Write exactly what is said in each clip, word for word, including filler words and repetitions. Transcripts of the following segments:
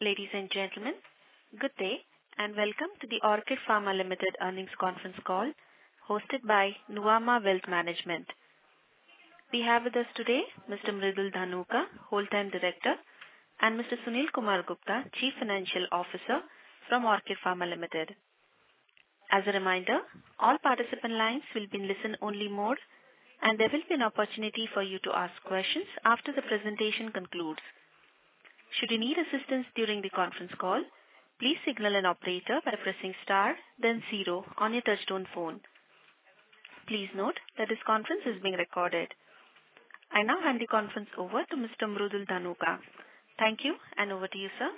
Ladies and gentlemen, good day and welcome to the Orchid Pharma Limited earnings conference call hosted by Nuvama Wealth Management. We have with us today Mister Mridul Dhanuka, Whole-Time Director, and Mister Sunil Kumar Gupta, Chief Financial Officer from Orchid Pharma Limited. As a reminder, all participant lines will be in listen-only mode, and there will be an opportunity for you to ask questions after the presentation concludes. Should you need assistance during the conference call, please signal an operator by pressing star, then zero on your touchtone phone. Please note that this conference is being recorded. I now hand the conference over to Mister Mridul Dhanuka. Thank you, and over to you, sir.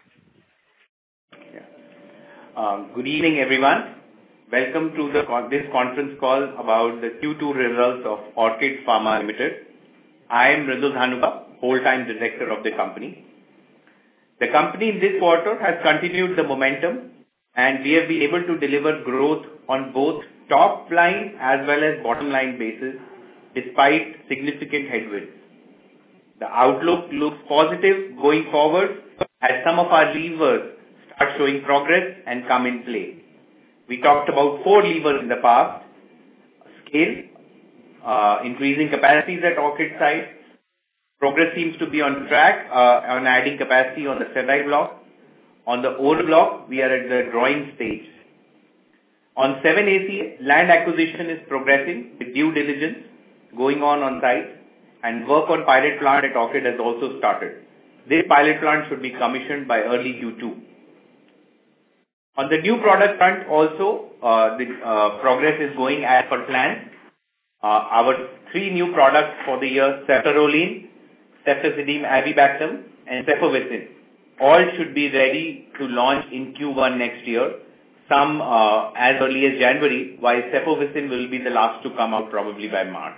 Yeah. Um, good evening, everyone. Welcome to the this conference call about the Q two results of Orchid Pharma Limited. I am Mridul Dhanuka, Whole-Time Director of the company. The company in this quarter has continued the momentum, and we have been able to deliver growth on both top line as well as bottom line basis despite significant headwinds. The outlook looks positive going forward as some of our levers start showing progress and come in play. We talked about four levers in the past: scale, uh, increasing capacities at Orchid site. Progress seems to be on track uh, on adding capacity on the sterile block. On the oral block, we are at the drawing stage. On seven A C A, land acquisition is progressing with due diligence going on on site, and work on pilot plant at Orchid has also started. This pilot plant should be commissioned by early Q two. On the new product front also, uh, the uh, progress is going as per plan. Uh, our three new products for the year, Ceftaroline, Ceftazidime Avibactam, and Cefovecin, all should be ready to launch in Q one next year, some uh, as early as January, while Cefovecin will be the last to come out probably by March.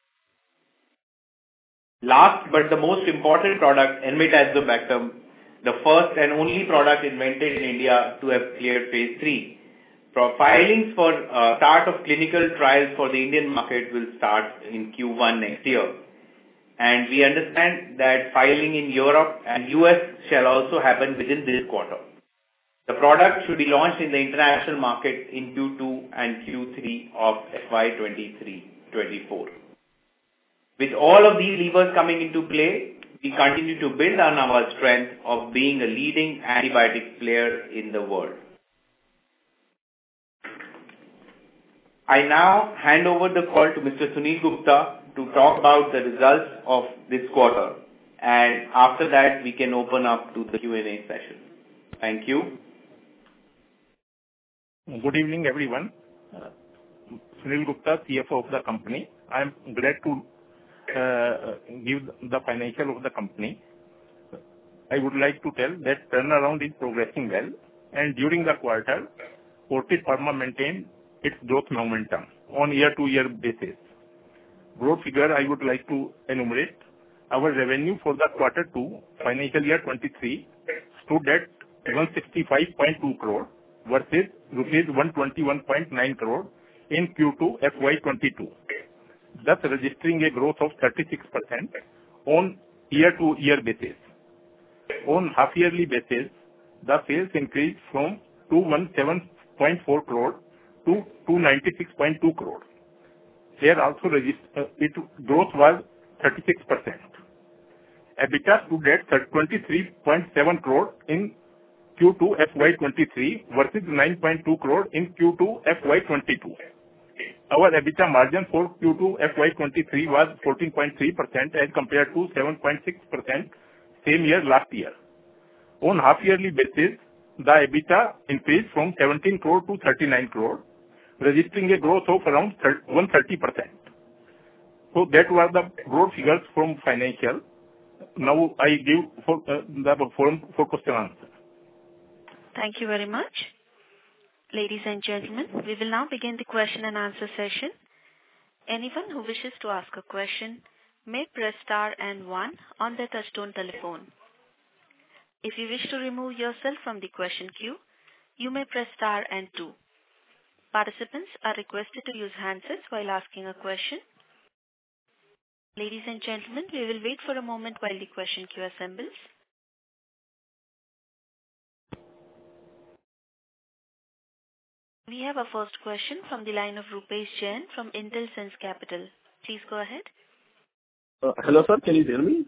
Last but the most important product, Enmetazobactam, the first and only product invented in India to have cleared phase three. Filings for uh, start of clinical trials for the Indian market will start in Q one next year. And we understand that filing in Europe and U S shall also happen within this quarter. The product should be launched in the international market in Q two and Q three of F Y twenty-three twenty-four. With all of these levers coming into play, we continue to build on our strength of being a leading antibiotic player in the world. I now hand over the call to Mister Sunil Gupta to talk about the results of this quarter, and after that we can open up to the Q and A session. Thank you. Good evening, everyone. Uh, Sunil Gupta, C F O of the company. I am glad to uh, give the financial of the company. I would like to tell that turnaround is progressing well, and during the quarter, Orchid Pharma maintained its growth momentum on year-to-year basis. Growth figure I would like to enumerate. Our revenue for the quarter two, financial year twenty-three, stood at one hundred sixty-five point two crore versus rupees one hundred twenty-one point nine crore in Q two F Y twenty-two, thus registering a growth of thirty-six percent on year-to-year basis. On half-yearly basis, the sales increased from two hundred seventeen point four crore to two hundred ninety-six point two crore. Here also uh, it growth was thirty-six percent. EBITDA stood at twenty-three point seven crore in Q two F Y twenty-three versus nine point two crore in Q two F Y twenty-two. Our EBITDA margin for Q two F Y twenty-three was fourteen point three percent as compared to seven point six percent same year last year. On half-yearly basis, the EBITDA increased from seventeen crore to thirty-nine crore, registering a growth of around one hundred thirty percent. So that was the growth figures from financial. Now I give for, uh, the forum for question answer. Thank you very much. Ladies and gentlemen, we will now begin the question and answer session. Anyone who wishes to ask a question may press star and one on their touchtone telephone. If you wish to remove yourself from the question queue, you may press star and two. Participants are requested to use handsets while asking a question. Ladies and gentlemen, we will wait for a moment while the question queue assembles. We have a first question from the line of Rupesh Jain from Intelsense Capital. Please go ahead. Uh, hello, sir. Can you hear me?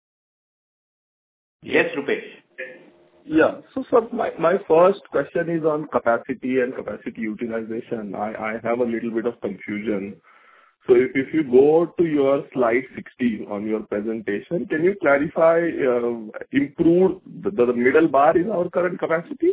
Yes, Rupesh. Yeah. So, sir, my, my first question is on capacity and capacity utilization. I, I have a little bit of confusion. So if, if you go to your slide sixteen on your presentation, can you clarify, uh, improve the, the middle bar is our current capacity?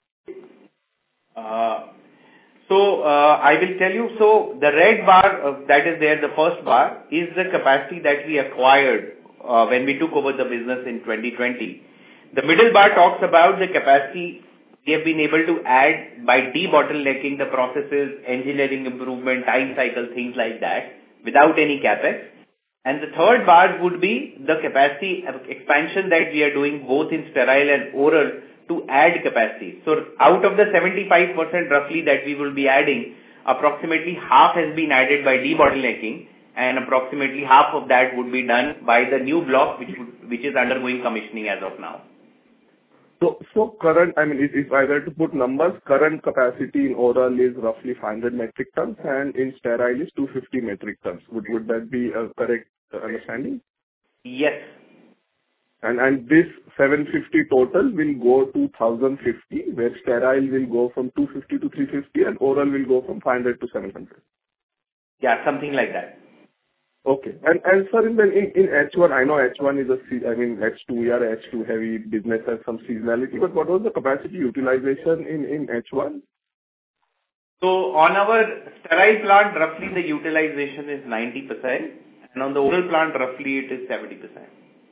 Uh, so uh, I will tell you, so the red bar uh, that is there, the first bar, is the capacity that we acquired uh, when we took over the business in twenty twenty. The middle bar talks about the capacity we have been able to add by debottlenecking the processes, engineering improvement, time cycle, things like that, without any capex. And the third bar would be the capacity expansion that we are doing both in sterile and oral to add capacity. So out of the seventy-five percent roughly that we will be adding, approximately half has been added by debottlenecking, and approximately half of that would be done by the new block which would, which is undergoing commissioning as of now. So, so current, I mean, if, if I were to put numbers, current capacity in oral is roughly five hundred metric tons and in sterile is two hundred fifty metric tons. Would, would that be a correct understanding? Yes. And, and this seven hundred fifty total will go to one thousand fifty, where sterile will go from two hundred fifty to three hundred fifty and oral will go from five hundred to seven hundred. Yeah, something like that. Okay. And, and sir, in, in, in H one, I know H one is a, se- I mean, H two, we are H two heavy business has some seasonality, but what was the capacity utilization in, in H one? So on our sterile plant, roughly the utilization is ninety percent, and on the oral plant, roughly it is seventy percent.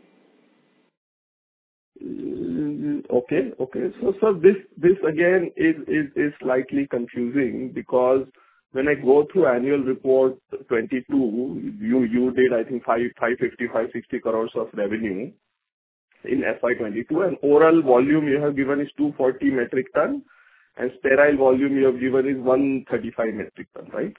Mm, Okay, okay. So, so this, this again is, is, is slightly confusing because when I go through annual report twenty-two, you, you did, I think, five, five fifty, five sixty crores of revenue in F Y twenty-two, and oral volume you have given is two hundred forty metric ton, and sterile volume you have given is one hundred thirty-five metric ton, right?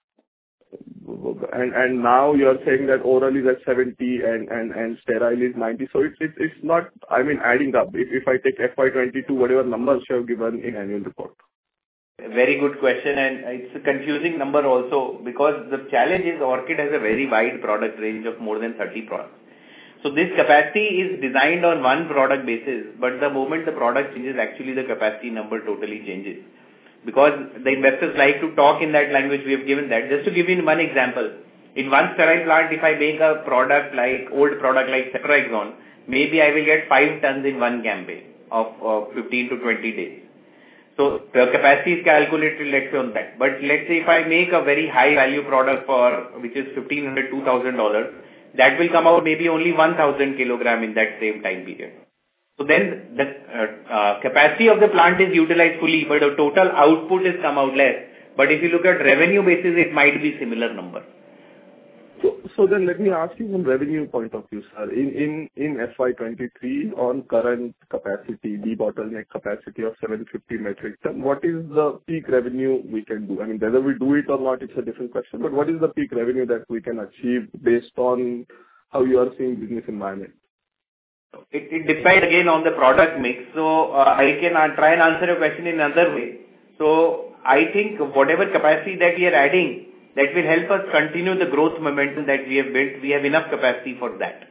And, and now you are saying that oral is at seventy and, and, and sterile is ninety. So it's, it's, it's not, I mean, adding up. If, if I take F Y twenty-two, whatever numbers you have given in annual report. Very good question, and it's a confusing number also because the challenge is Orchid has a very wide product range of more than thirty products. So this capacity is designed on one product basis, but the moment the product changes, actually the capacity number totally changes. Because the investors like to talk in that language, we have given that. Just to give you one example, in one sterile plant, if I make a product like, old product like Ceftriaxone, maybe I will get five tons in one campaign of uh, fifteen to twenty days. So the capacity is calculated, let's say, on that. But let's say if I make a very high value product for, which is fifteen hundred dollars, two thousand dollars, that will come out maybe only one thousand kilogram in that same time period. So then the uh, uh, capacity of the plant is utilized fully, but the total output is come out less. But if you look at revenue basis, it might be similar number. So, so then let me ask you from revenue point of view, sir. In, in, in F Y twenty-three, on current capacity, debottleneck capacity of seven hundred fifty metric ton, what is the peak revenue we can do? I mean, whether we do it or not, it's a different question, but what is the peak revenue that we can achieve based on how you are seeing business environment? It, it depends again on the product mix. So uh, I can uh, try and answer your question in another way. So I think whatever capacity that we are adding, that will help us continue the growth momentum that we have built. We have enough capacity for that.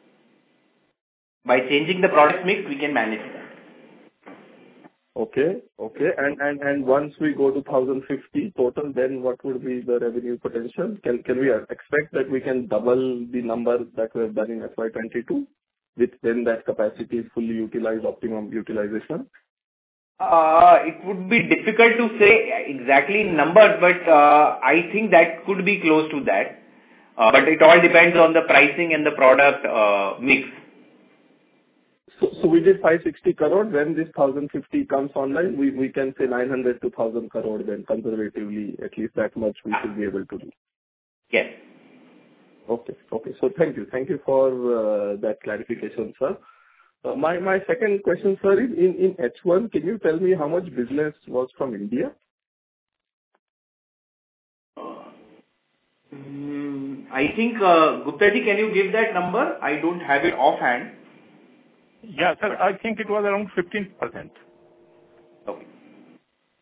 By changing the product mix, we can manage that. Okay, okay. And, and, and once we go to one thousand fifty total, then what would be the revenue potential? Can, can we expect that we can double the number that we have done in F Y twenty-two? With then that capacity is fully utilized, optimum utilization? Uh, it would be difficult to say exactly numbers, but uh, I think that could be close to that. Uh, but it all depends on the pricing and the product uh, mix. So, so we did five hundred sixty crore. When this one thousand fifty comes online, we, we can say nine hundred to one thousand crore then conservatively, at least that much we should be able to do. Yes. Okay. Okay. So thank you. Thank you for uh, that clarification, sir. Uh, my, my second question, sir, is in, in H one, can you tell me how much business was from India? Uh, mm, I think, uh, Gupta ji, can you give that number? I don't have it offhand. Yeah, sir, I think it was around fifteen percent. Okay.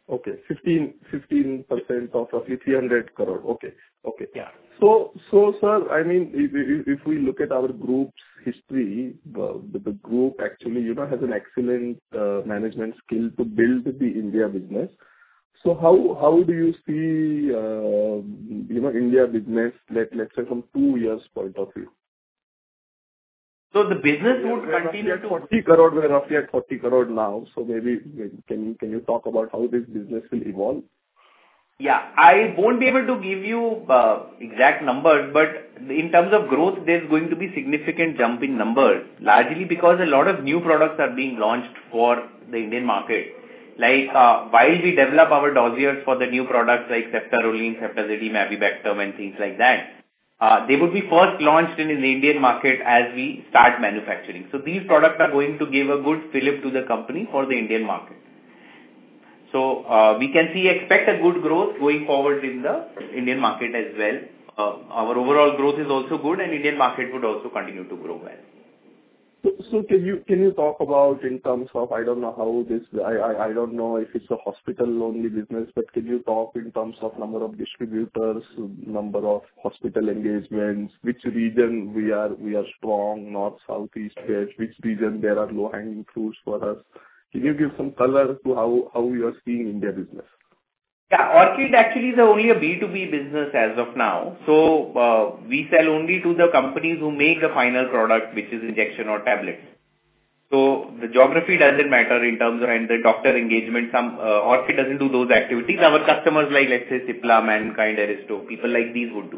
Okay. fifteen percent of roughly three hundred crore. Okay. Okay. Yeah. So, so sir, I mean, if if if we look at our group's history, the the group actually, you know, has an excellent uh, management skill to build the India business. So how how do you see, uh, you know, India business, let let's say from two years point of view? So the business would We're continue roughly at to... forty crore. We're roughly at forty crore now. So maybe can you can you talk about how this business will evolve? Yeah, I won't be able to give you uh, exact numbers, but in terms of growth, there's going to be significant jump in numbers, largely because a lot of new products are being launched for the Indian market. Like, uh, while we develop our dossiers for the new products like Ceftaroline, Ceftazidime, Avibactam and things like that, uh, they would be first launched in, in the Indian market as we start manufacturing. So these products are going to give a good fillip to the company for the Indian market. So, uh, we can see, expect a good growth going forward in the Indian market as well. Uh, our overall growth is also good and Indian market would also continue to grow well. So so can you can you talk about in terms of, I don't know how this, I I I don't know if it's a hospital-only business, but can you talk in terms of number of distributors, number of hospital engagements, which region we are we are strong, north, south, east, west, which region there are low-hanging fruits for us? Can you give some color to how how you are seeing India business? Yeah, Orchid actually is only a B two B business as of now. So, uh, we sell only to the companies who make the final product, which is injection or tablets. So, the geography doesn't matter in terms of, and the doctor engagement. Some, uh, Orchid doesn't do those activities. Our customers like, let's say, Cipla, Mankind, Aristo, people like these would do.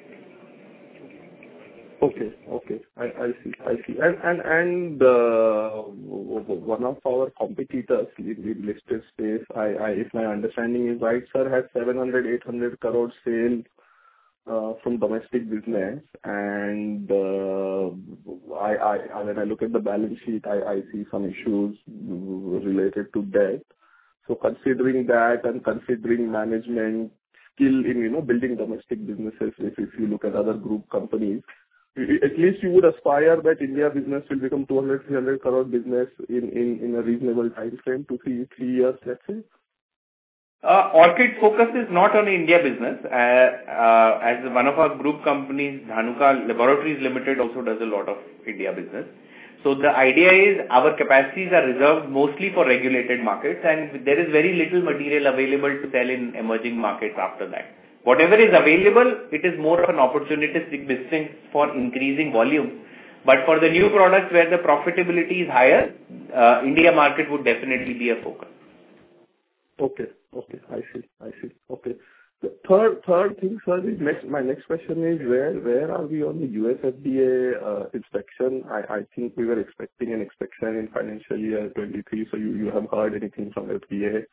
Okay. Okay. I I see. I see. And and and uh, one of our competitors in the listed space, I I if my understanding is right, sir, has seven hundred eight hundred crore sales uh, from domestic business. And uh, I I when I look at the balance sheet, I I see some issues related to debt. So considering that and considering management skill in, you know, building domestic businesses, if if you look at other group companies, at least you would aspire that India business will become two hundred, three hundred crore business in, in, in a reasonable time frame, two, three, three years, let's say? Uh, Orchid focus is not on India business. Uh, uh, as one of our group companies, Dhanuka Laboratories Limited also does a lot of India business. So the idea is our capacities are reserved mostly for regulated markets and there is very little material available to sell in emerging markets after that. Whatever is available, it is more of an opportunistic business for increasing volume. But for the new products where the profitability is higher, uh, India market would definitely be a focus. Okay. Okay. I see. I see. Okay. The third third thing, sir, is next, my next question is where where are we on the U S F D A uh, inspection? I I think we were expecting an inspection in financial year twenty-three, so you you have heard anything from F D A?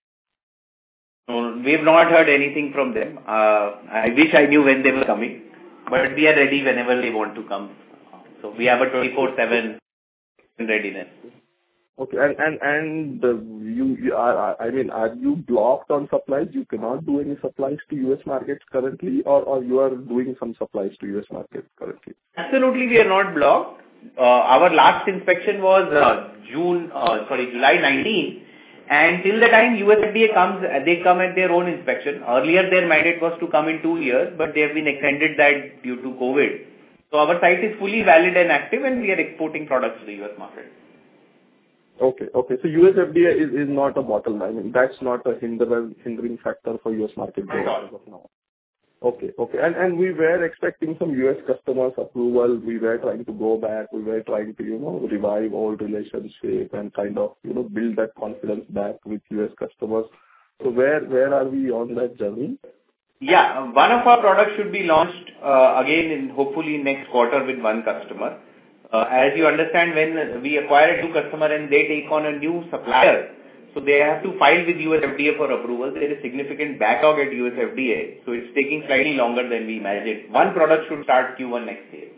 No, we have not heard anything from them. Uh, I wish I knew when they were coming, but we are ready whenever they want to come. So we have a twenty-four seven readiness. Okay. And and and uh, you, you are, I mean, are you blocked on supplies? You cannot do any supplies to U S markets currently, or or you are doing some supplies to U S markets currently? Absolutely, we are not blocked. Uh, our last inspection was uh, June, uh, sorry, July nineteenth. And till the time U S F D A comes, they come at their own inspection. Earlier, their mandate was to come in two years, but they have been extended that due to COVID. So our site is fully valid and active, and we are exporting products to the U S market. Okay. Okay. So U S F D A is is not a bottleneck. I mean, that's not a hindering hindering factor for U S market growth as of now. Okay. Okay. And and we were expecting some U S customers approval. We were trying to go back. We were trying to, you know, revive old relationship and kind of, you know, build that confidence back with U S customers. So where where are we on that journey? Yeah, one of our products should be launched uh, again in hopefully next quarter with one customer. Uh, as you understand, when we acquire a new customer and they take on a new supplier, so they have to file with U S F D A for approval. There is significant backlog at U S F D A, so it's taking slightly longer than we imagined. One product should start Q one next year.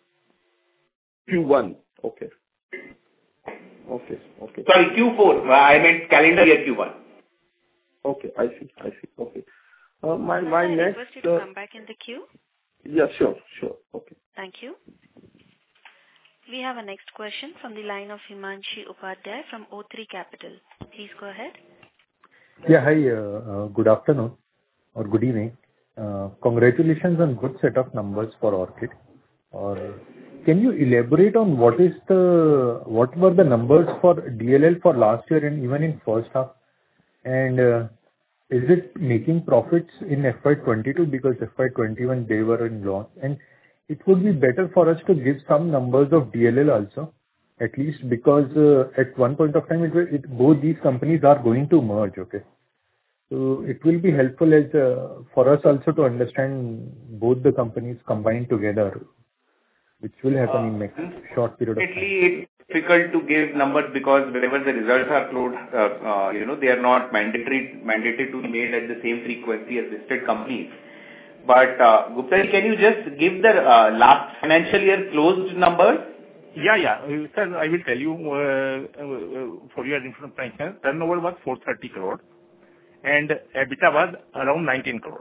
Q one. Okay. Okay. Okay. Sorry, Q four. I meant calendar year Q one. Okay. I see. I see. Okay. Uh, my my I next. request you to Uh, come back in the queue. yeah. Sure. Sure. Okay. Thank you. We have a next question from the line of Himanshi Upadhyay from O three Capital. Please go ahead. Yeah, hi. Uh, uh, good afternoon or good evening. Uh, congratulations on good set of numbers for Orchid. Or can you elaborate on what is the what were the numbers for D L L for last year and even in first half? And uh, is it making profits in F Y twenty-two because F Y twenty-one they were in loss? And it would be better for us to give some numbers of D L L also, at least because uh, at one point of time it, will- it both these companies are going to merge. Okay, so it will be helpful as uh, for us also to understand both the companies combined together, which will happen in next short period of time. Definitely, it's difficult to give numbers because whenever the results are closed, uh, uh, you know, they are not mandatory mandated to be made at the same frequency as listed companies. But uh, Gupta, can you just give the uh, last financial year closed numbers? Yeah, yeah. Uh, Sir, I will tell you, uh, uh, for your information, turnover was four hundred thirty crore and EBITDA was around nineteen crore.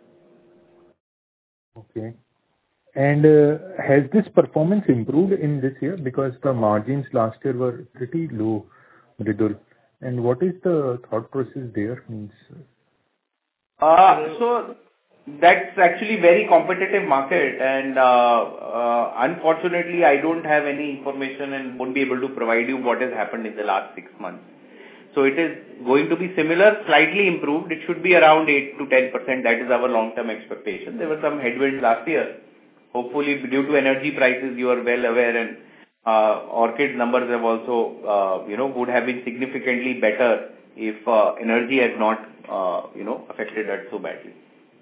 Okay. And uh, has this performance improved in this year? Because the margins last year were pretty low, Mridul. And what is the thought process there? Means, Uh, So that's actually very competitive market, and uh, uh, unfortunately, I don't have any information and won't be able to provide you what has happened in the last six months. So it is going to be similar, slightly improved. It should be around eight to ten percent. That is our long-term expectation. There were some headwinds last year. Hopefully, due to energy prices, you are well aware, and uh, Orchid numbers have also, uh, you know, would have been significantly better if uh, energy had not, uh, you know, affected us so badly.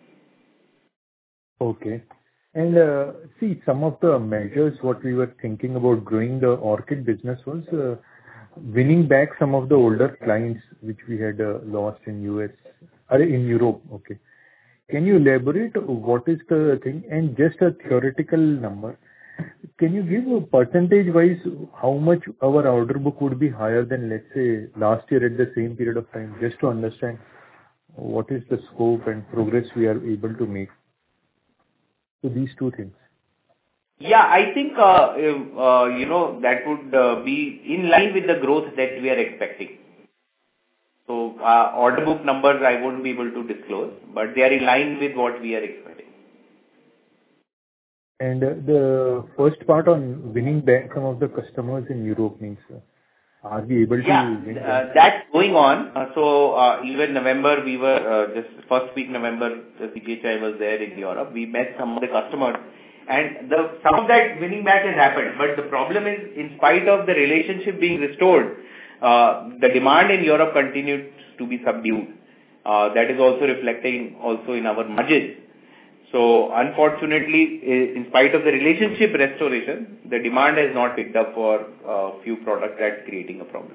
okay. And uh, see, some of the measures what we were thinking about growing the Orchid business was uh, winning back some of the older clients which we had uh, lost in U S or in Europe. Okay. Can you elaborate what is the thing? And just a theoretical number, can you give a percentage-wise how much our order book would be higher than, let's say, last year at the same period of time, just to understand what is the scope and progress we are able to make? So these two things. Yeah, I think, uh, if, uh, you know, that would uh, be in line with the growth that we are expecting. So, uh, order book numbers I won't be able to disclose, but they are in line with what we are expecting. And uh, the first part on winning back some of the customers in Europe means, uh, are we able to Yeah, win uh, back? that's going on. Uh, So, uh, even November, we were, uh, this first week November, the C G H I was there in Europe. We met some of the customers, and the some of that winning back has happened. But the problem is, in spite of the relationship being restored, uh, the demand in Europe continues to be subdued. Uh, That is also reflecting also in our margins. So unfortunately, i- in spite of the relationship restoration, the demand has not picked up for a few products. That's creating a problem.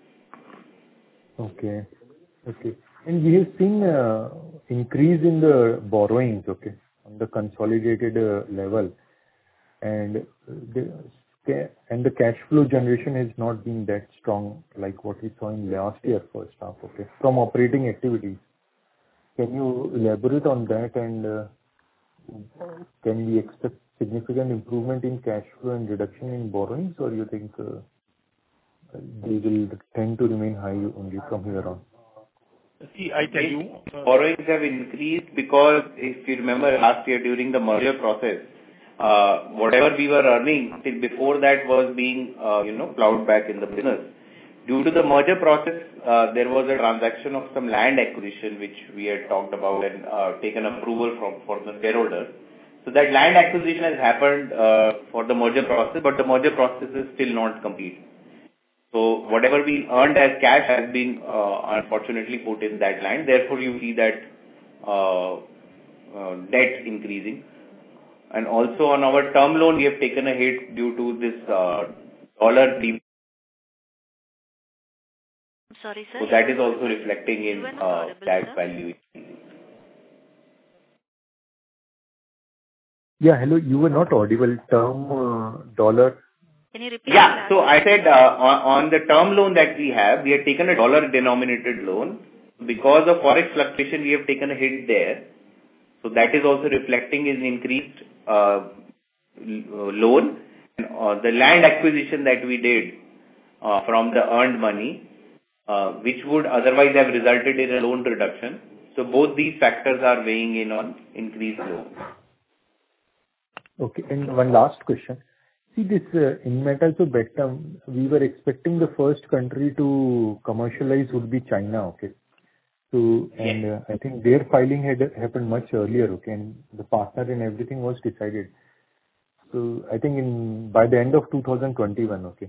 Okay. Okay. And we have seen uh, increase in the borrowings, okay, on the consolidated uh, level. And the ca- and the cash flow generation has not been that strong like what we saw in last year first half, okay, from operating activities. Can you elaborate on that, and uh, can we expect significant improvement in cash flow and reduction in borrowings, or you think uh, they will tend to remain high only from here on? See, I tell you, uh, Borrowings have increased because if you remember last year during the merger process, uh, whatever we were earning till before that was being, uh, you know, plowed back in the business. Due to the merger process, uh, there was a transaction of some land acquisition which we had talked about and uh, taken approval from for the shareholders. So that land acquisition has happened uh, for the merger process, but the merger process is still not complete. So whatever we earned as cash has been uh, unfortunately put in that line. Therefore, you see that uh, uh, debt increasing. And also on our term loan, we have taken a hit due to this uh, dollar. de- Sorry, sir. So you that were is not- also reflecting you in were not uh, audible, cash sir. value. Yeah, hello, you were not audible. Term uh, dollar. Can you repeat the Yeah. last So I part? said uh, on, on the term loan that we have, we have taken a dollar denominated loan. Because of forex fluctuation, we have taken a hit there. So that is also reflecting in increased uh, l- loan. And, uh, the land acquisition that we did uh, from the earned money uh, which would otherwise have resulted in a loan reduction. So both these factors are weighing in on increased loans. Okay. And one last question. See this uh, Enmetazobactam, we were expecting the first country to commercialize would be China. Okay. So, and Yes. uh, I think their filing had happened much earlier. Okay. And the partner and everything was decided. So I think in by the end of two thousand twenty-one. Okay.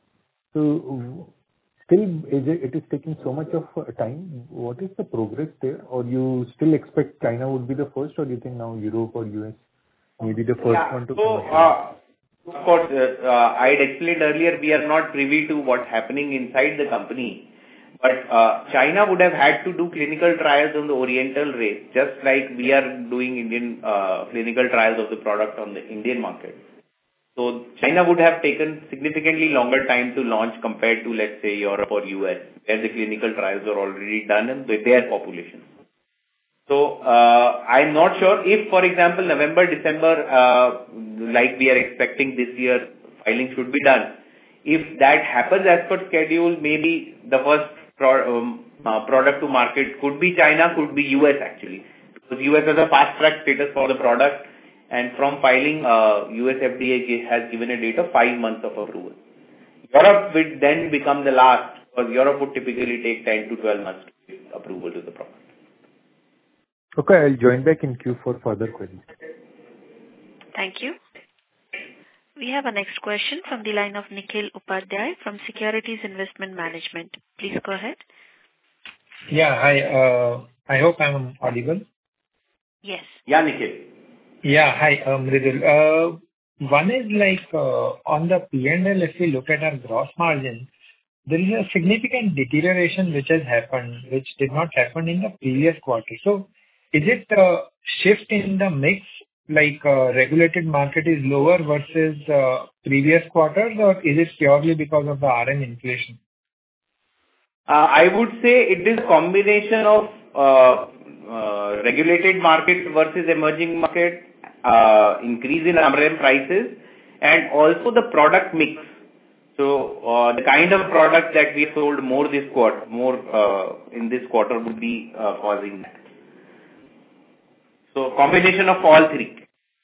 So still is it, it is taking so much of uh, time. What is the progress there? Or you still expect China would be the first, or do you think now Europe or U S maybe the first Yeah. one to So, commercialize? uh, of course, uh, uh, I had explained earlier, we are not privy to what's happening inside the company. But uh, China would have had to do clinical trials on the Oriental race, just like we are doing Indian uh, clinical trials of the product on the Indian market. So China would have taken significantly longer time to launch compared to, let's say, Europe or U S, where the clinical trials are already done and with their population. So, uh, I'm not sure if, for example, November, December, uh, like we are expecting this year, filing should be done. If that happens as per schedule, maybe the first pro um, uh, product to market could be China, could be U S actually. Because U S has a fast track status for the product, and from filing, uh, U S F D A has given a date of five months of approval. Europe will then become the last, because Europe would typically take ten to twelve months to give approval to the product. Okay, I'll join back in queue for further queries. Thank you. We have a next question from the line of Nikhil Upadhyay from Securities Investment Management. Please go ahead. Yeah, hi. Uh, I hope I'm audible. Yes. Yeah, Nikhil. Yeah, hi, um, Mridul. Uh, one is like uh, on the P and L, if we look at our gross margin, there is a significant deterioration which has happened, which did not happen in the previous quarter. So, is it a shift in the mix, like uh, regulated market is lower versus uh, previous quarters, or is it purely because of the R M inflation? Uh, I would say it is combination of uh, uh, regulated market versus emerging market, uh, increase in R M prices, and also the product mix. So, uh, the kind of product that we sold more this quarter, more uh, in this quarter would be uh, causing that. So, combination of all three.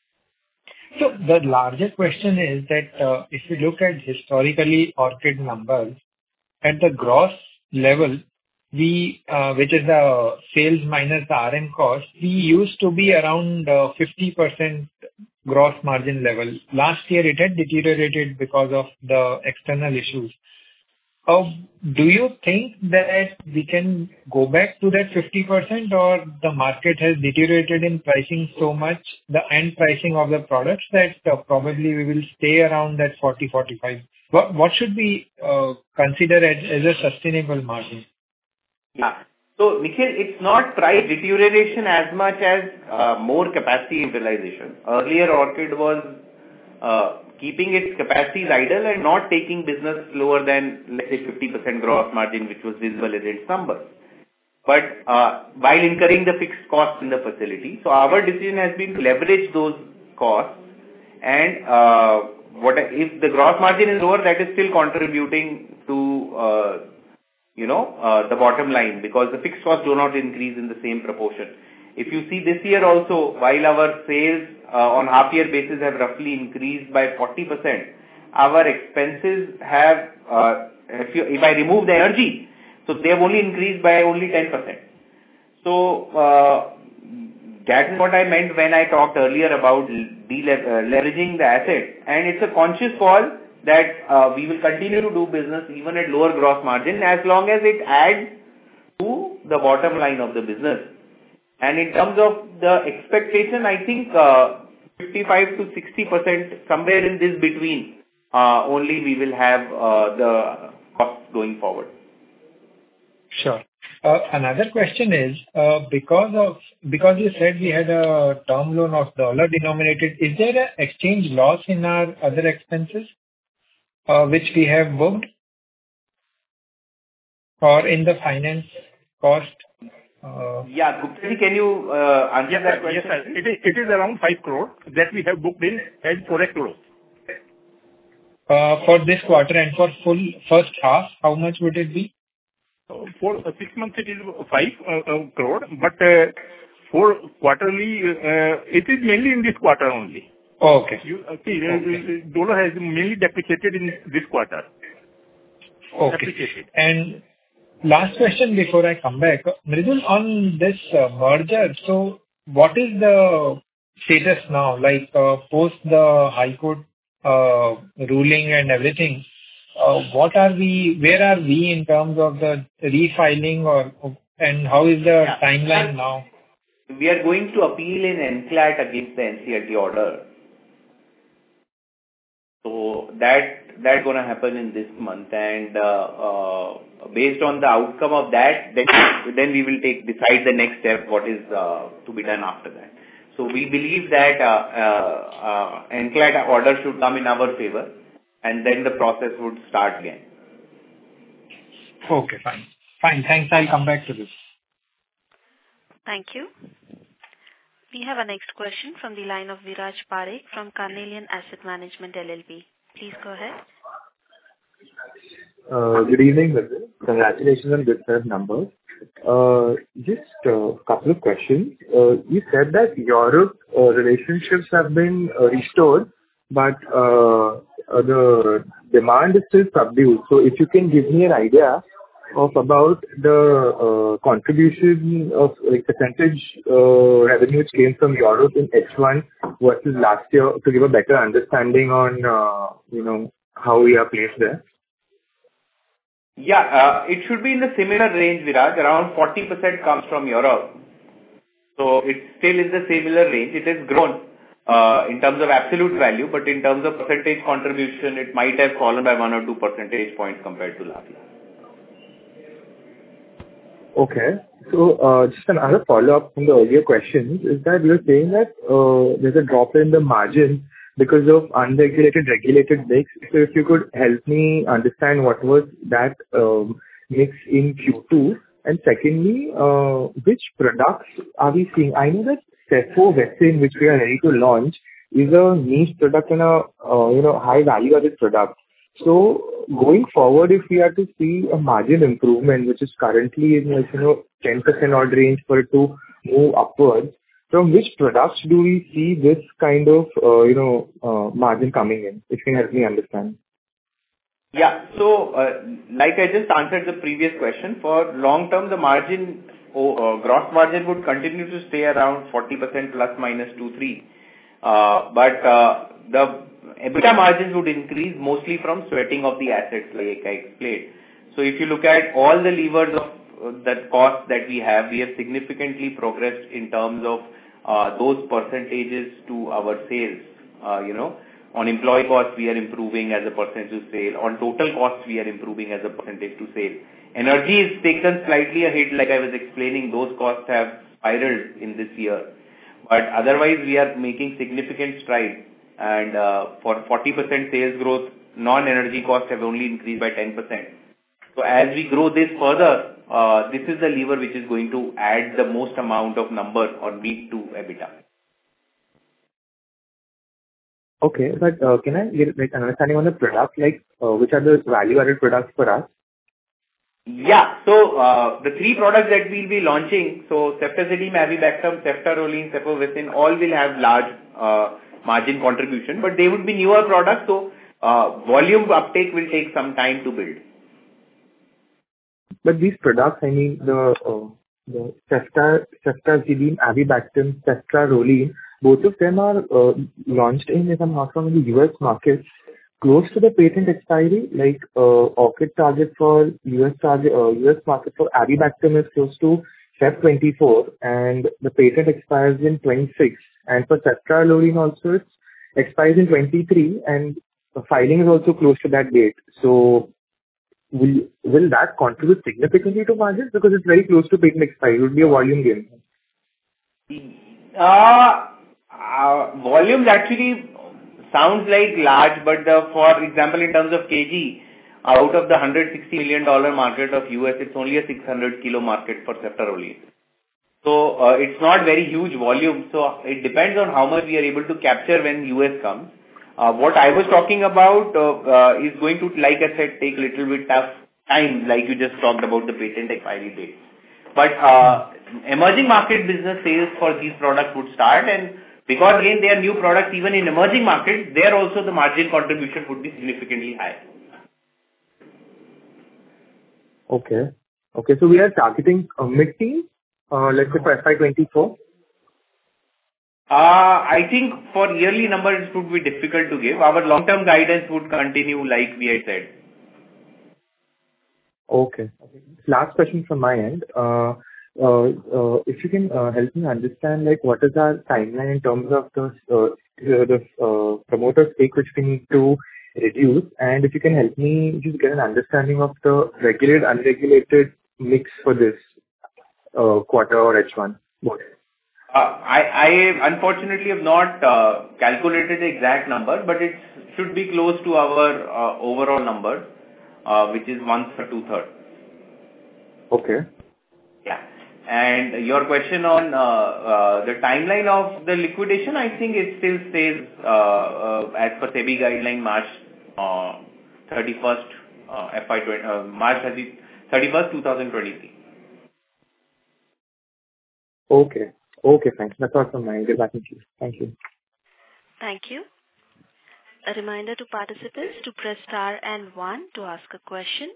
So the larger question is that uh, if you look at historically Orchid numbers, at the gross level, we, uh, which is the sales minus the R M cost, we used to be around uh, fifty percent gross margin level. Last year it had deteriorated because of the external issues. Uh, do you think that we can go back to that fifty percent, or the market has deteriorated in pricing so much, the end pricing of the products, that uh, probably we will stay around that forty forty-five? What, what should we uh, consider as, as a sustainable margin? Yeah. So, Nikhil, it's not price deterioration as much as uh, more capacity utilization. Earlier, Orchid was uh, keeping its capacities idle and not taking business lower than, let's say, fifty percent gross margin, which was visible in its numbers. But uh, while incurring the fixed costs in the facility, so our decision has been to leverage those costs, and uh, what if the gross margin is lower, that is still contributing to uh, you know, uh, the bottom line, because the fixed costs do not increase in the same proportion. If you see this year also, while our sales uh, on half-year basis have roughly increased by forty percent, our expenses have, uh, if, you, if I remove the energy, so they have only increased by only ten percent. So, uh, that is what I meant when I talked earlier about de-leveraging the asset. And it's a conscious call that uh, we will continue to do business even at lower gross margin as long as it adds to the bottom line of the business. And in terms of the expectation, I think uh, fifty-five to sixty percent, somewhere in this between, uh, only we will have uh, the costs going forward. Sure. Uh, another question is, uh, because of because you said we had a term loan of dollar denominated, is there an exchange loss in our other expenses, uh, which we have booked, or in the finance cost? Uh, yeah, Gupta, can you uh, answer yes, that sir. question? Yes, sir. It is, it is around five crore that we have booked in as forex loss. uh, for this quarter, and for full first half, how much would it be? For uh, six months, it is five uh, uh, crore, but uh, for quarterly, uh, it is mainly in this quarter only. Okay. You uh, see, uh, Okay. uh, dollar has mainly depreciated in this quarter. Okay. Depreciated. And last question before I come back. Mridul, on this uh, merger, so what is the status now? Like, uh, post the High Court uh, ruling and everything, uh, what are we, where are we in terms of the refiling or, and how is the Yeah. timeline now? We are going to appeal in N C L A T against the N C L T order. So that that's going to happen in this month, and uh, uh, based on the outcome of that, then, then we will take decide the next step, what is uh, to be done after that. So we believe that uh, uh, uh, N C L A T order should come in our favor, and then the process would start again. Okay, fine. Fine, thanks. I'll come back to this. Thank you. We have a next question from the line of Viraj Parekh from Carnelian Asset Management L L P. Please go ahead. Uh, Good evening, Mridul. Congratulations on good set of numbers. Uh, Just a couple of questions. Uh, You said that Europe uh, relationships have been uh, restored, but uh, uh, the demand is still subdued. So if you can give me an idea of about the uh, contribution of like percentage uh, revenue which came from Europe in H one versus last year, to give a better understanding on uh, you know how we are placed there. Yeah, uh, it should be in the similar range, Viraj. Around forty percent comes from Europe. So it's still in the similar range. It has grown uh, in terms of absolute value, but in terms of percentage contribution, it might have fallen by one or two percentage points compared to last year. Okay. So, uh, just another follow-up from the earlier questions is that you're saying that uh, there's a drop in the margin because of unregulated, regulated mix. So if you could help me understand what was that um, mix in Q two. And secondly, uh, which products are we seeing? I know that Cephorezin, which we are ready to launch, is a niche product and a uh, you know high value-added product. So going forward, if we are to see a margin improvement, which is currently in like, you know, ten percent odd range for it to move upwards, from which products do we see this kind of, uh, you know, uh, margin coming in? If you can help me understand. Yeah. So, uh, like I just answered the previous question, for long term, the margin, oh, uh, gross margin would continue to stay around forty percent plus minus two, three. Uh, but uh, the EBITDA margins would increase mostly from sweating of the assets, like I explained. So if you look at all the levers of uh, that cost that we have, we have significantly progressed in terms of uh, those percentages to our sales. Uh, you know, on employee costs, we are improving as a percentage to sale. On total costs, we are improving as a percentage to sale. Energy is taken slightly a hit, like I was explaining. Those costs have spiraled in this year. But otherwise, we are making significant strides. And uh, for forty percent sales growth, non-energy costs have only increased by ten percent. So as we grow this further, uh, this is the lever which is going to add the most amount of number or beat to EBITDA. Okay, but uh, can I get like an understanding on the product, like uh, which are the value-added products for us? Yeah, so uh, the three products that we'll be launching, so Ceftazidime, Avibactam, Ceftaroline, Cephorezin, all will have large uh, margin contribution, but they would be newer products, so uh, volume uptake will take some time to build. But these products, I mean the uh, the Cefta, Ceftazidime, Avibactam, Ceftaroline, both of them are uh, launched in, if I'm not wrong, in the U S market, close to the patent expiry. Like uh, Orchid target for U S target, uh, U S market for Avibactam is close to February twenty-four, and the patent expires in twenty-six. And for Ceftaroline also, it expires in twenty-three, and the filing is also close to that date. So will will that contribute significantly to margins because it's very close to patent expiry? It would be a volume game. Uh, uh, volumes actually sounds like large, but the, for example, in terms of kg, out of the one hundred sixty million dollars market of U S, it's only a six hundred kilo market for Ceftaroline. So uh, it's not very huge volume. So it depends on how much we are able to capture when U S comes. Uh, what I was talking about uh, uh, is going to, like I said, take a little bit tough time, like you just talked about the patent expiry date. But uh, emerging market business sales for these products would start, and because again they are new products, even in emerging markets, there also the margin contribution would be significantly higher. Okay. Okay, so we are targeting uh, mid-teens, uh, let's say for F Y twenty-four? Uh, I think for yearly numbers it would be difficult to give. Our long-term guidance would continue like we had said. Okay. Last question from my end. Uh, uh, uh, If you can uh, help me understand, like, what is our timeline in terms of the uh, the uh, promoter stake which we need to reduce? And if you can help me just get an understanding of the regulated, unregulated mix for this uh, quarter or H one, both. Uh, I, I unfortunately have not uh, calculated the exact number, but it should be close to our uh, overall number, uh, which is one or two thirds. Okay. Yeah. And your question on uh, uh, the timeline of the liquidation, I think it still stays uh, uh, as per SEBI guideline March uh, thirty-first, uh, F Y twenty, uh, March thirty-first, twenty twenty-three. Okay. Okay, thanks. That's all from my end. Get back to you. Thank you. Thank you. A reminder to participants to press star and one to ask a question.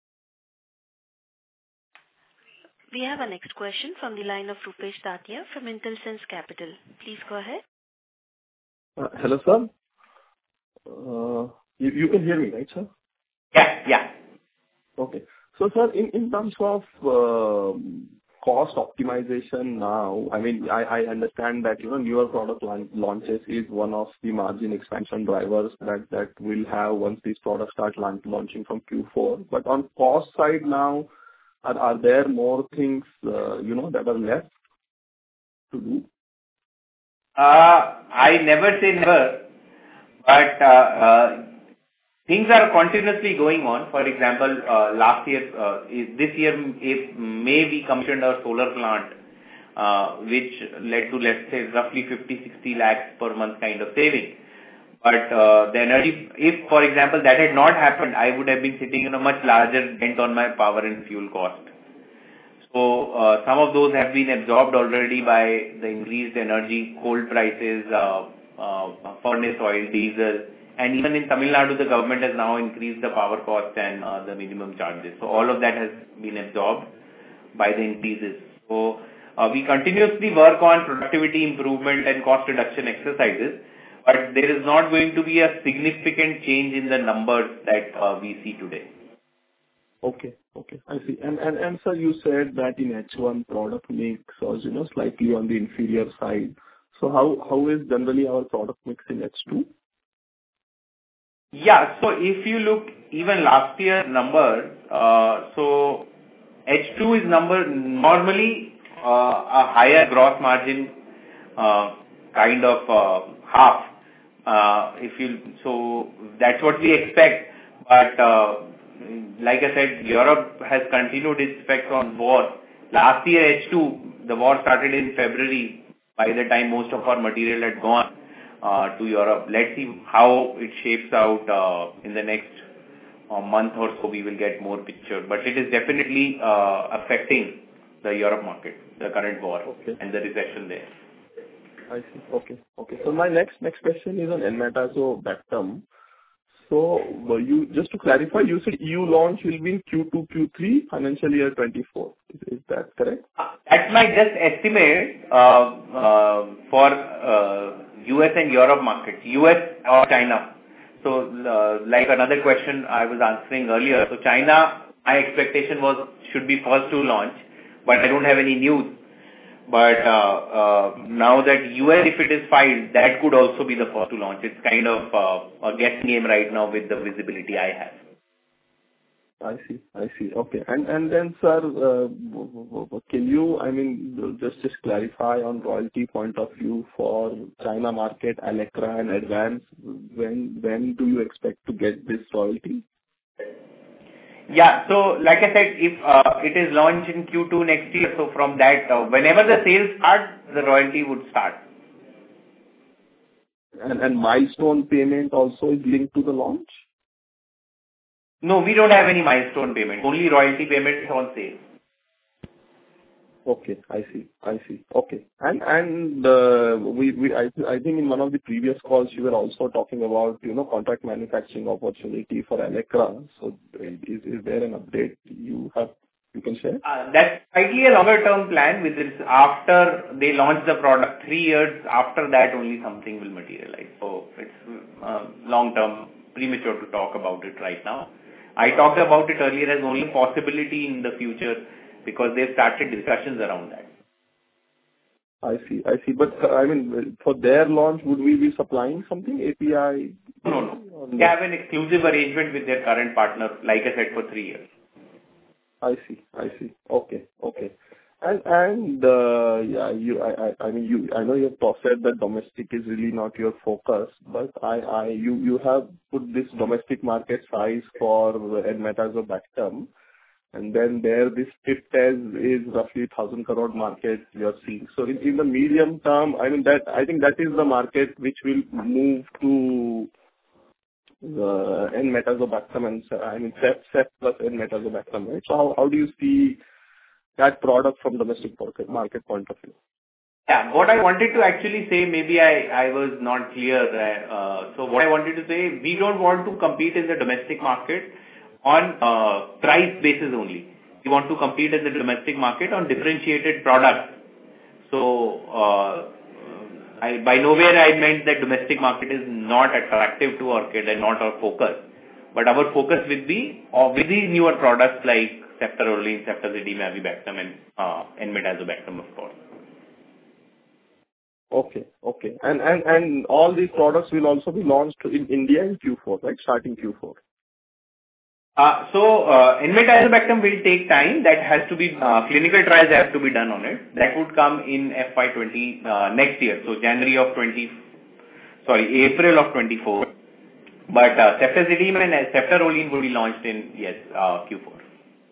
We have a next question from the line of Rupesh Tatia from Intelsense Capital. Please go ahead. Uh, hello, sir. Uh, you, you can hear me, right, sir? Yeah, yeah. Okay. So, sir, in, in terms of uh, cost optimization now, I mean, I, I understand that, you know, newer product launches is one of the margin expansion drivers that, that we'll have once these products start launch, launching from Q four. But on cost side now, are, are there more things, uh, you know, that are left to do? Uh, I never say never, but uh, uh, things are continuously going on. For example, uh, last year, uh, this year, if May we commissioned our solar plant, uh, which led to, let's say, roughly fifty, sixty lakhs per month kind of saving. But uh, the energy, if, for example, that had not happened, I would have been sitting in a much larger dent on my power and fuel cost. So uh, some of those have been absorbed already by the increased energy, coal prices, uh, uh, furnace oil, diesel. And even in Tamil Nadu, the government has now increased the power cost and uh, the minimum charges. So all of that has been absorbed by the increases. So uh, we continuously work on productivity improvement and cost reduction exercises, but there is not going to be a significant change in the numbers that uh, we see today. Okay, okay, I see. And, and, and sir, you said that in H one product mix was, you know, slightly on the inferior side. So how, how is generally our product mix in H two? Yeah. So if you look even last year numbers, uh, so H two is number normally uh, a higher gross margin uh, kind of uh, half. Uh, if you so that's what we expect. But uh, like I said, Europe has continued its effect on war. Last year H two, the war started in February. By the time most of our material had gone Uh, to Europe. Let's see how it shapes out uh, in the next uh, month or so. We will get more picture. But it is definitely uh, affecting the Europe market, the current war okay. and the recession there. I see. Okay. Okay. So my next next question is on enmetazobactam. So well, you just to clarify, you said E U launch will be in Q two, Q three, financial year twenty-four. Is, is that correct? Uh, that's my just estimate uh, uh, for uh, U S and Europe markets, U S or China. So, uh, like another question I was answering earlier. So, China, my expectation was should be first to launch, but I don't have any news. But uh, uh, now that U S, if it is filed, that could also be the first to launch. It's kind of uh, a guessing game right now with the visibility I have. I see. I see. Okay. And and then, sir, uh, can you, I mean, just just clarify on royalty point of view for China market, Allecra and Advance, when when do you expect to get this royalty? Yeah. So, like I said, if uh, it is launched in Q two next year, so from that, uh, whenever the sales start, the royalty would start. And and milestone payment also is linked to the launch? No, we don't have any milestone payment, only royalty payments on sales. Okay, I see. I see. Okay. And and uh, we we I I think in one of the previous calls you were also talking about, you know, contract manufacturing opportunity for Allecra. So is is there an update you have you can share? Uh, That's slightly a longer term plan, which is after they launch the product, three years after that only something will materialize. So it's uh, long term, premature to talk about it right now. I talked about it earlier as only possibility in the future because they've started discussions around that. I see. I see. But uh, I mean, for their launch, would we be supplying something, A P I? No, no. They have an exclusive arrangement with their current partner, like I said, for three years. I see. I see. Okay. Okay. And and uh, yeah, you. I, I. I mean, you. I know you've said that domestic is really not your focus, but I. I. You. You have put this domestic market size for enmetazobactam, and then there this tip test is roughly thousand crore market you are seeing. So in, in the medium term, I mean that I think that is the market which will move to the enmetazobactam and I mean Cef Cef plus enmetazobactam, right? So how, how do you see that product from domestic market market point of view? Yeah, what I wanted to actually say, maybe I, I was not clear. Uh, so what I wanted to say, we don't want to compete in the domestic market on uh, price basis only. We want to compete in the domestic market on differentiated products. So uh, I, by nowhere I meant that domestic market is not attractive to Orchid and not our focus. But our focus will be uh, with the newer products like ceftaroline, ceftazidime, avibactam and uh, enmetazobactam, of course. Okay, okay. And, and, and all these products will also be launched in India in Q four, right? Starting Q four. Uh, so, uh, enmetazobactam will take time. That has to be, uh, clinical trials have to be done on it. That would come in F Y twenty, uh, next year. So, January of twenty, sorry, April of twenty-four. But, uh, ceftazidime and ceftaroline will be launched in, yes, uh, Q four.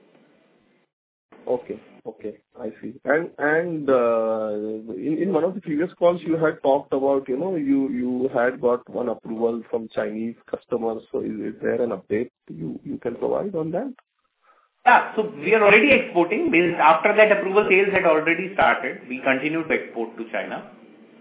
Okay. Okay, I see. And and uh, in in one of the previous calls, you had talked about, you know, you you had got one approval from Chinese customers. So is is there an update you you can provide on that? Yeah, so we are already exporting. After that approval, sales had already started. We continue to export to China.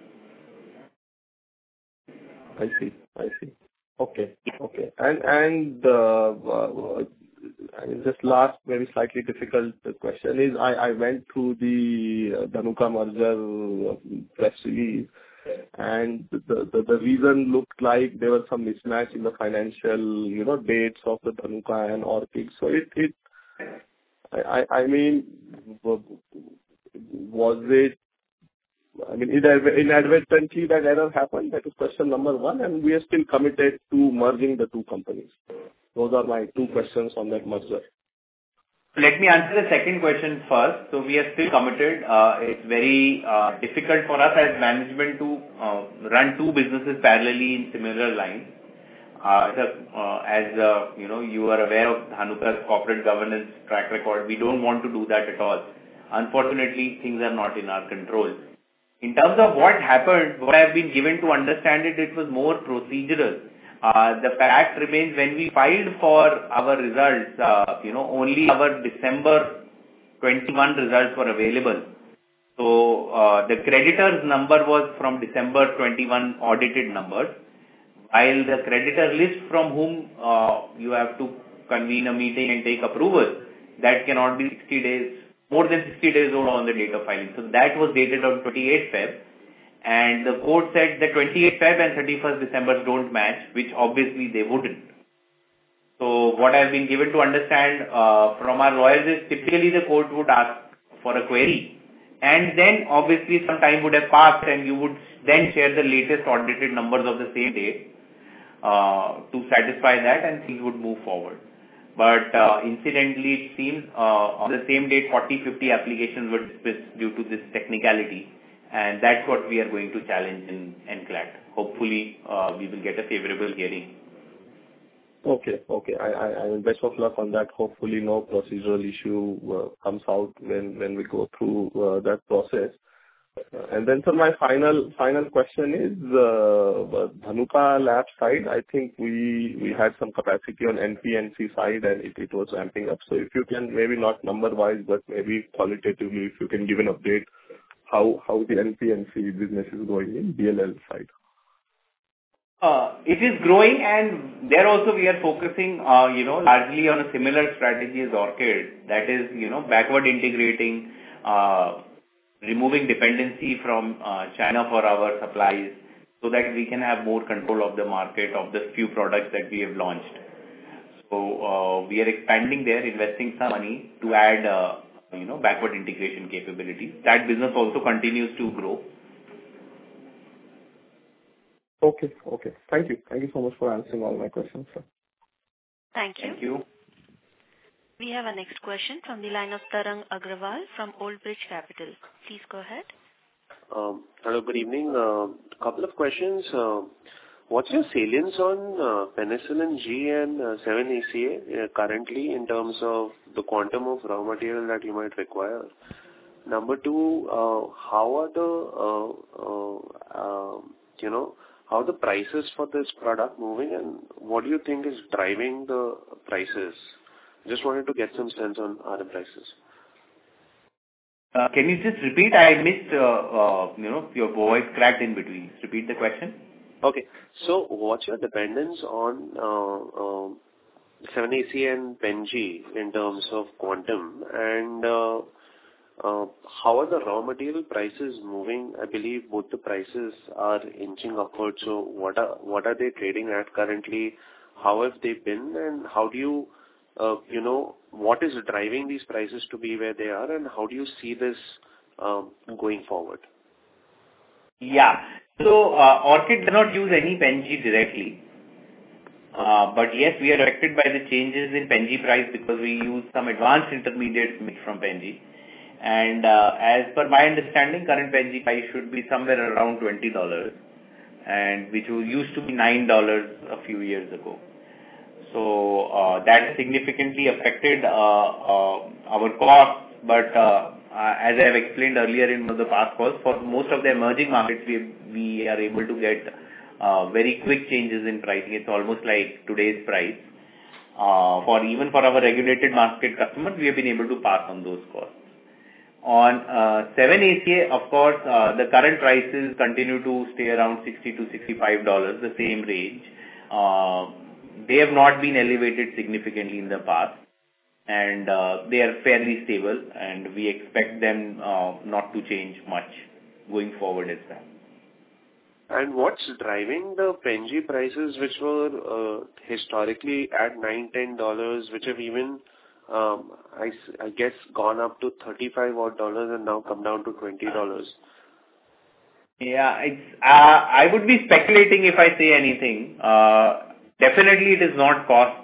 I see. I see. Okay. Okay. And and uh, uh, I mean, just last, maybe slightly difficult question is, I, I went through the uh, Dhanuka merger uh, press release, and the, the the reason looked like there was some mismatch in the financial, you know, dates of the Dhanuka and Orchid. So it it, I I, I mean, was it? I mean, inadvertently that error happened. That is question number one, and we are still committed to merging the two companies. Those are my two questions on that merger. Let me answer the second question first. So we are still committed. Uh, it's very uh, difficult for us as management to uh, run two businesses parallelly in similar lines. Uh, the, uh, as uh, you know, you are aware of Dhanuka's corporate governance track record. We don't want to do that at all. Unfortunately, things are not in our control. In terms of what happened, what I have been given to understand it, it was more procedural. Uh, the fact remains when we filed for our results, uh, you know, only our December twenty-one results were available. So, uh, the creditor's number was from December twenty-one audited numbers, while the creditor list from whom uh, you have to convene a meeting and take approval, that cannot be sixty days, more than sixty days old on the date of filing. So, that was dated on twenty-eighth February. And the court said that twenty-eighth February and thirty-first December don't match, which obviously they wouldn't. So what I've been given to understand uh, from our lawyers is typically the court would ask for a query. And then obviously some time would have passed and you would then share the latest audited numbers of the same date uh, to satisfy that and things would move forward. But uh, incidentally it seems uh, on the same date forty, fifty applications were dismissed due to this technicality. And that's what we are going to challenge in N C L A T. Hopefully, uh, we will get a favorable hearing. Okay, okay. I, I, I mean, best of luck on that. Hopefully, no procedural issue uh, comes out when, when we go through uh, that process. And then, sir, my final final question is, uh, Dhanuka Labs side, I think we we had some capacity on N P N C side, and it it was ramping up. So if you can, maybe not number-wise, but maybe qualitatively, if you can give an update, how how the N P N C business is going in D L L side. Uh, It is growing, and there also we are focusing, uh, you know, largely on a similar strategy as Orchid. That is, you know, backward integrating, uh, removing dependency from uh, China for our supplies, so that we can have more control of the market of the few products that we have launched. So uh, we are expanding there, investing some money to add, uh, you know, backward integration capabilities. That business also continues to grow. Okay. Okay. Thank you. Thank you so much for answering all my questions, sir. Thank you. Thank you. We have our next question from the line of Tarang Agrawal from Old Bridge Capital. Please go ahead. Um, Hello, good evening. A couple of questions. Uh, What's your salience on uh, penicillin G and uh, seven A C A uh, currently in terms of the quantum of raw material that you might require? Number two, uh, how are the, uh, uh, uh, you know, how are the prices for this product moving, and what do you think is driving the prices? Just wanted to get some sense on R M prices. Uh, Can you just repeat? I missed, uh, uh, you know, your voice cracked in between. Repeat the question. Okay. So what's your dependence on uh, uh, seven A C A and Pen-G in terms of quantum, and uh, uh, how are the raw material prices moving? I believe both the prices are inching upwards. So what are what are they trading at currently? How have they been, and how do you, uh, you know, what is driving these prices to be where they are, and how do you see this um, going forward? Yeah. So, uh, Orchid does not use any Pen-G directly. Uh, but yes, we are affected by the changes in Pen-G price because we use some advanced intermediates made from Pen-G. And uh, as per my understanding, current Pen-G price should be somewhere around twenty dollars, and which used to be nine dollars a few years ago. So uh, that significantly affected uh, uh, our costs. But uh, uh, as I have explained earlier in one of the past calls, for most of the emerging markets, we we are able to get uh, very quick changes in pricing. It's almost like today's price. Uh, for even for our regulated market customers, we have been able to pass on those costs. On uh, seven A C A, of course, uh, the current prices continue to stay around sixty to sixty-five dollars, the same range. Uh, they have not been elevated significantly in the past, and uh, they are fairly stable, and we expect them uh, not to change much going forward as well. And what's driving the Pen-G prices, which were uh, historically at nine, ten dollars, which have even, um, I, I guess, gone up to thirty-five odd dollars and now come down to twenty dollars? Yeah, it's. Uh, I would be speculating if I say anything. Uh, definitely, it is not cost.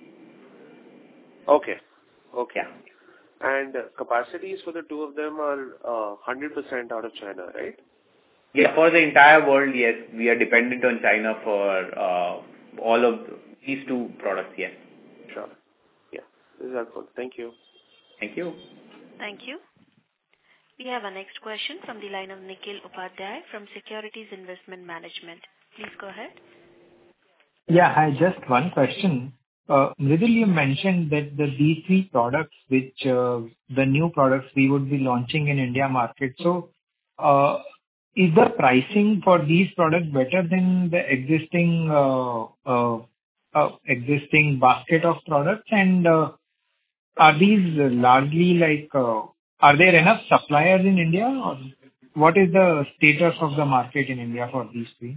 Okay. Okay. Yeah. And uh, capacities for the two of them are uh, one hundred percent out of China, right? Yeah, for the entire world, yes. We are dependent on China for uh, all of these two products, yes. Sure. Yeah. This is helpful. Thank you. Thank you. Thank you. We have our next question from the line of Nikhil Upadhyay from Securities Investment Management. Please go ahead. Yeah, hi. Just one question. Uh, Mridul, you mentioned that the these three products, which uh, the new products we would be launching in India market. So, uh, is the pricing for these products better than the existing uh, uh, uh, existing basket of products? And uh, are these largely like, uh, are there enough suppliers in India, or what is the status of the market in India for these three?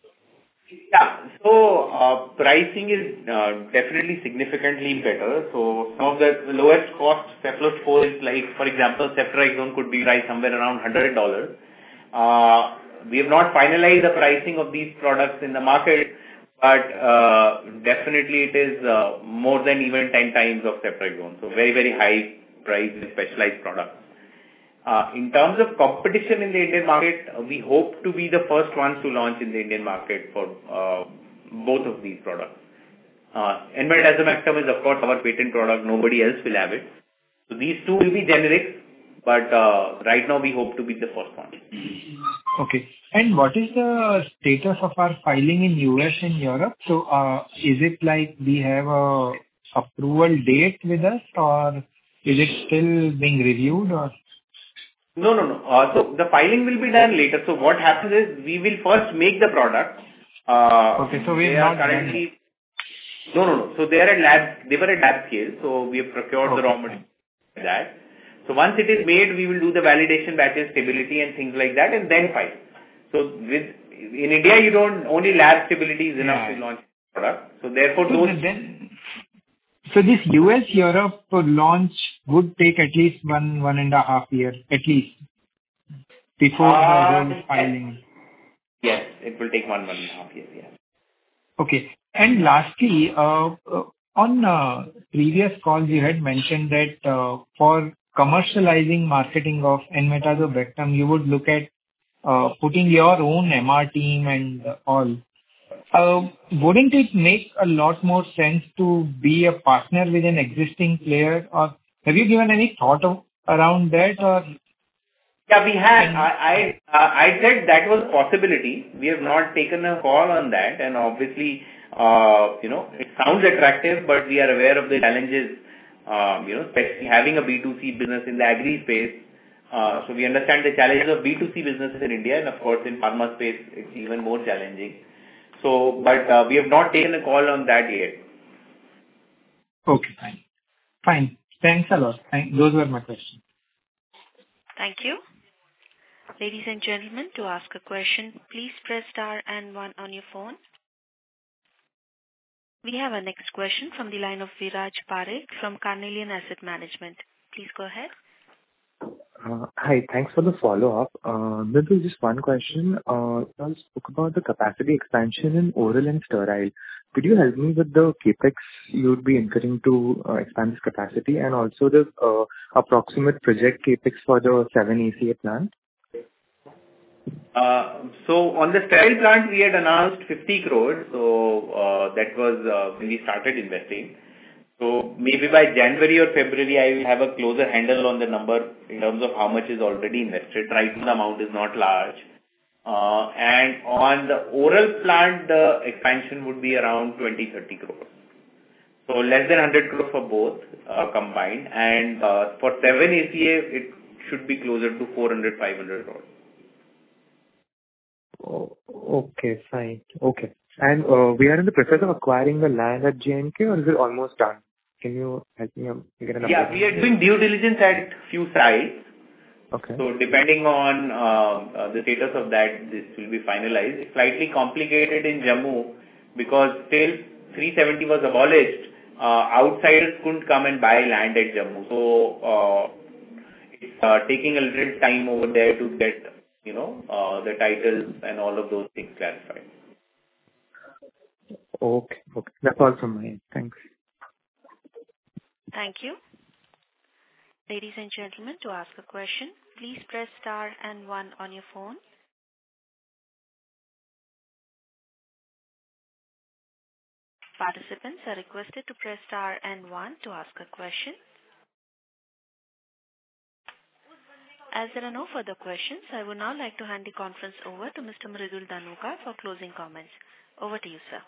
Yeah. So, uh, pricing is uh, definitely significantly better. So, some of the lowest cost cephalosporin is like, for example, ceftriaxone could be priced somewhere around one hundred dollars. Uh, we have not finalized the pricing of these products in the market, but uh, definitely it is uh, more than even ten times of ceftriaxone. So, very, very high price specialized products. Uh, in terms of competition in the Indian market, uh, we hope to be the first ones to launch in the Indian market for uh, both of these products. Uh, Enmetazobactam is, of course, our patent product. Nobody else will have it. So these two will be generics, but uh, right now we hope to be the first one. Okay. And what is the status of our filing in U S and Europe? So, uh, is it like we have a approval date with us, or is it still being reviewed, or? No, no, no. Uh, So the filing will be done later. So what happens is we will first make the product. Uh, Okay, so we They have are not done currently... No, no, no. So they are at lab, they were at lab scale, so we have procured the Okay, raw material for that. So once it is made, we will do the validation batches, stability and things like that, and then file. So with, in India, you don't, only lab stability is enough Yeah. to launch the product. So therefore, So those... the- then, so this U S, Europe launch would take at least one, one and a half year, at least, before the Uh, whole filing. Yes, it will take one, one and a half years, yes. Okay. And lastly, uh, uh, on uh, previous calls, you had mentioned that uh, for commercializing marketing of enmetazobactam, you would look at uh, putting your own M R team and all. Uh, Wouldn't it make a lot more sense to be a partner with an existing player, or have you given any thought of around that, or? Yeah, we had. And- I I uh, I said that was a possibility. We have not taken a call on that, and obviously, uh, you know, it sounds attractive, but we are aware of the challenges, um, you know, especially having a B two C business in the agri space. Uh, So we understand the challenges of B two C businesses in India, and of course, in pharma space, it's even more challenging. So, but uh, we have not taken a call on that yet. Okay, fine. Fine. Thanks a lot. Thank- Those were my questions. Thank you. Ladies and gentlemen, to ask a question, please press star and one on your phone. We have our next question from the line of Viraj Parekh from Carnelian Asset Management. Please go ahead. Uh, Hi. Thanks for the follow-up. Uh, There was just one question. Uh, You all spoke about the capacity expansion in oral and sterile. Could you help me with the CapEx you would be incurring to uh, expand this capacity, and also the uh, approximate project CapEx for the seven A C A plant? Uh, So on the sterile plant, we had announced fifty crores. So uh, that was uh, when we started investing. So maybe by January or February, I will have a closer handle on the number in terms of how much is already invested. Right now, the amount is not large. Uh, And on the oral plant, the expansion would be around twenty, thirty crores. So less than one hundred crores for both uh, combined. And uh, for seven A C A, it should be closer to four hundred, five hundred crores. Oh, okay, fine. Okay. And uh, we are in the process of acquiring the land at J and K, or is it almost done? Can you help me um, get an update? Yeah, we are doing due diligence at few sites. Okay. So depending on uh, uh, the status of that, this will be finalized. It's slightly complicated in Jammu because till three seventy was abolished, uh, outsiders couldn't come and buy land at Jammu. So uh, it's uh, taking a little time over there to get, you know, uh, the titles and all of those things clarified. Okay. Okay. That's all from my end. Thanks. Thank you. Ladies and gentlemen, to ask a question, please press star and one on your phone. Participants are requested to press star and one to ask a question. As there are no further questions, I would now like to hand the conference over to Mister Mridul Dhanuka for closing comments. Over to you, sir.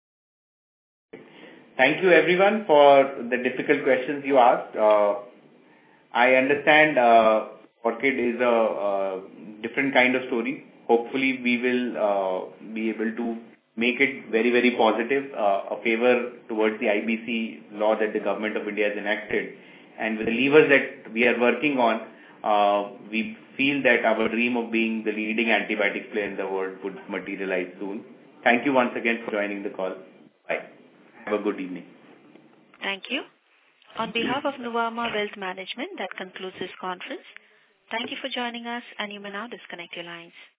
Thank you everyone for the difficult questions you asked. Uh, I understand uh, Orchid is a, a different kind of story. Hopefully we will uh, be able to make it very, very positive, uh, a favor towards the I B C law that the government of India has enacted. And with the levers that we are working on, uh, we feel that our dream of being the leading antibiotics player in the world would materialize soon. Thank you once again for joining the call. Bye. Have a good evening. Thank you. On behalf of Nuvama Wealth Management, that concludes this conference. Thank you for joining us, and you may now disconnect your lines.